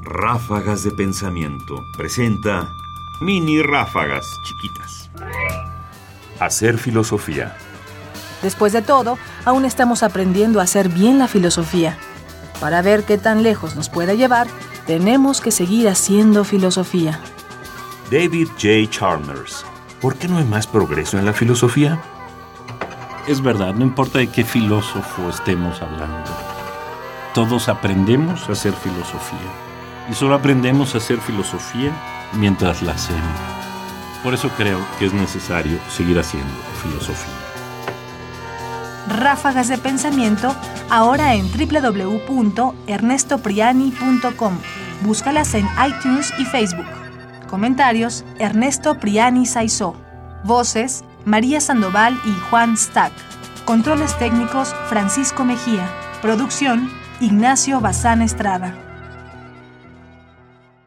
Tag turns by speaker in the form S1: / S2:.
S1: Ráfagas de Pensamiento presenta mini ráfagas chiquitas. Hacer filosofía.
S2: Después de todo, aún estamos aprendiendo a hacer bien la filosofía. Para ver qué tan lejos nos puede llevar, tenemos que seguir haciendo filosofía.
S1: David J. Chalmers. ¿Por qué no hay más progreso en la filosofía?
S3: Es verdad, no importa de qué filósofo estemos hablando. Todos aprendemos a hacer filosofía. Y solo aprendemos a hacer filosofía mientras la hacemos. Por eso creo que es necesario seguir haciendo filosofía.
S2: Ráfagas de Pensamiento, ahora en www.ernestopriani.com. Búscalas en iTunes y Facebook. Comentarios: Ernesto Priani Saizó. Voces: María Sandoval y Juan Stack. Controles técnicos: Francisco Mejía. Producción: Ignacio Bazán Estrada.